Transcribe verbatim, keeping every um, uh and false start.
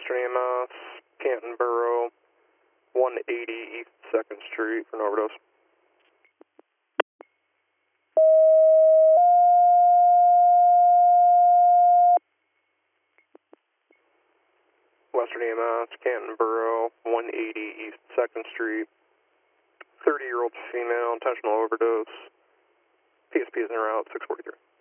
Western E M S, Canton Borough, one eighty East second Street for an overdose. Western E M S, Canton Borough, one eighty East second Street, thirty-year-old female, intentional overdose. P S P is en route, six forty-three.